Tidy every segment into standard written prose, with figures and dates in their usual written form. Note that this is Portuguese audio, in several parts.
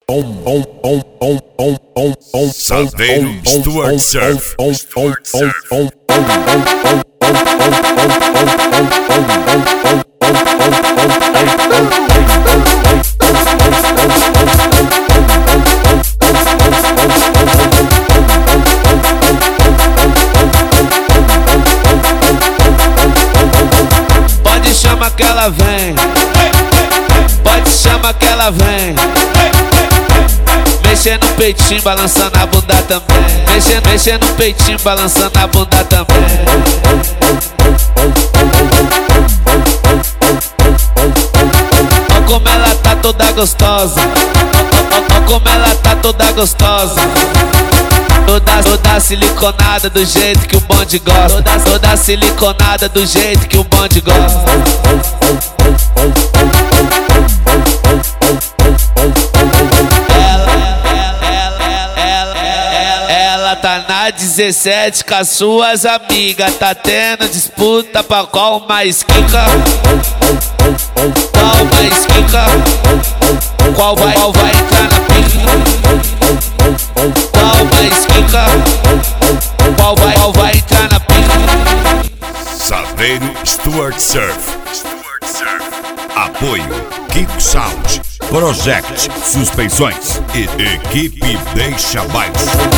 Saveiro Stuart Surf. Pode chamar que ela vem, pode chamar que ela vem. Mexendo no peitinho, balançando a bunda também. Mexendo no peitinho, balançando a bunda também. Olha como ela tá toda gostosa. Olha como ela tá toda gostosa. Toda siliconada do jeito que o bonde gosta. Toda siliconada do jeito que o bonde gosta. Ela tá na 17 com as suas amigas. Tá tendo disputa pra qual mais quica. Qual mais quica. Qual vai entrar na pica. Qual mais quica. Qual vai entrar na pica. Saveiro Stuart Surf. Apoio Kiko Sound, Project Suspensões e Equipe Deixa Baixo.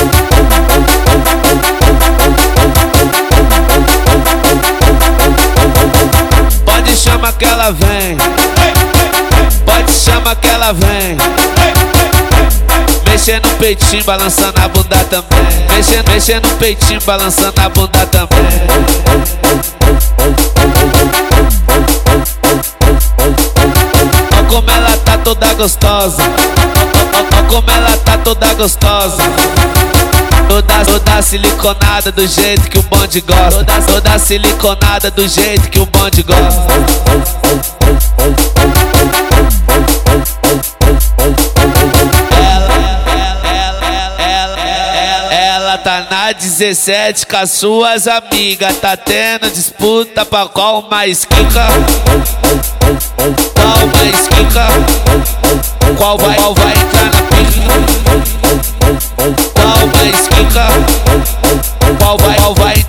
Pode chamar que ela vem, pode chamar que ela vem. Mexendo no peitinho, balançando a bunda também. Mexendo no peitinho, balançando a bunda também. Olha como ela tá toda gostosa. Olha como ela tá toda gostosa. Toda siliconada do jeito que o bonde gosta. Toda siliconada do jeito que o bonde gosta. Ela tá na 17 com as suas amigas. Tá tendo disputa pra qual mais quica. Qual mais quica. Qual vai entrar na pica. Qual mais quica. Qual vai